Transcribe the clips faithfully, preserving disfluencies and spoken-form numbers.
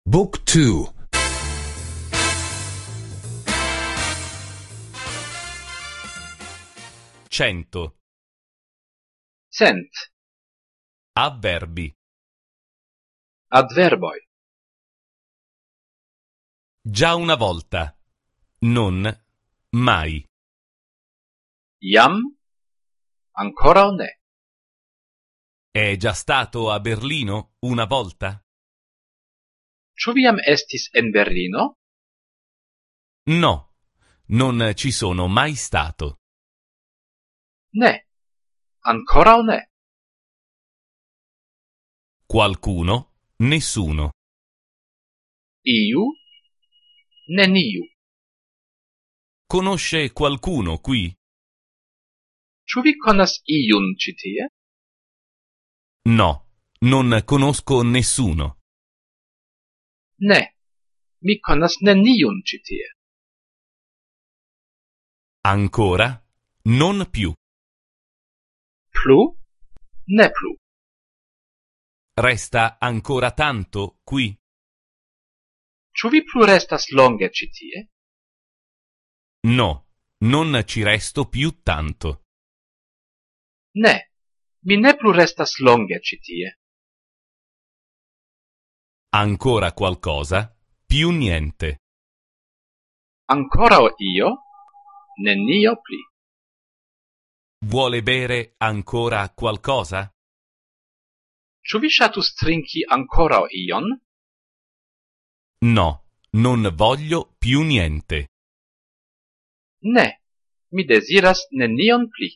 Book two. Cento. Cent. Avverbi. Adverboi. Già una volta. Non. Mai. Iam. Ancora ne. È già stato a Berlino una volta? Ĉu vi jam estis en Berlino? No, non ci sono mai stato. Ne. Ancora ne. Qualcuno? Nessuno. Iu. Neniu. Conosce qualcuno qui? Ĉu vi konas iun ĉi tie? No, non conosco nessuno. Ne. Mi konas neniun ĉi tie. Ancora? Non più. Plu? Ne plu. Resta ancora tanto qui? Ĉu vi plu restas longe ĉi tie? No, non ci resto più tanto. Ne. Mi ne plu restas longe ĉi tie. Ancora qualcosa? Più niente. Ancora io? Nenio pli. Vuole bere ancora qualcosa? Ĉu vi ŝatus trinki ancora ion? No, non voglio più niente. Ne. Mi desiras nenion pli.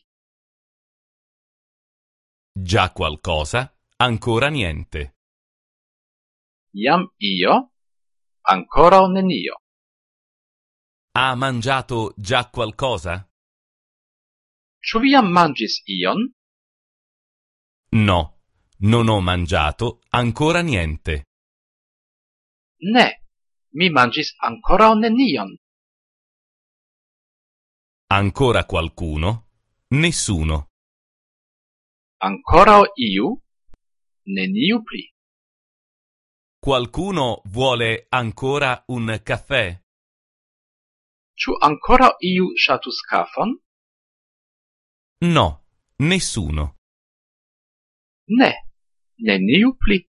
Già qualcosa? Ancora niente. Iam io? Ancora nenio. Ha mangiato già qualcosa? Ĉu vi jam manĝis ion? No, non ho mangiato ancora niente. Ne. Mi manĝis ancora nenion. Ancora qualcuno? Nessuno. Ancora iu? Neniu pli. Qualcuno vuole ancora un caffè? Ĉu ancora iu ŝatus kafon? No, nessuno. Ne. Neniu pli.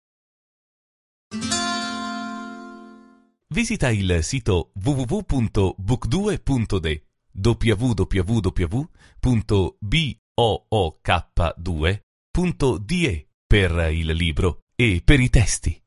Visita il sito w w w punto book due punto d w w w punto book due punto d e per il libro e per i testi.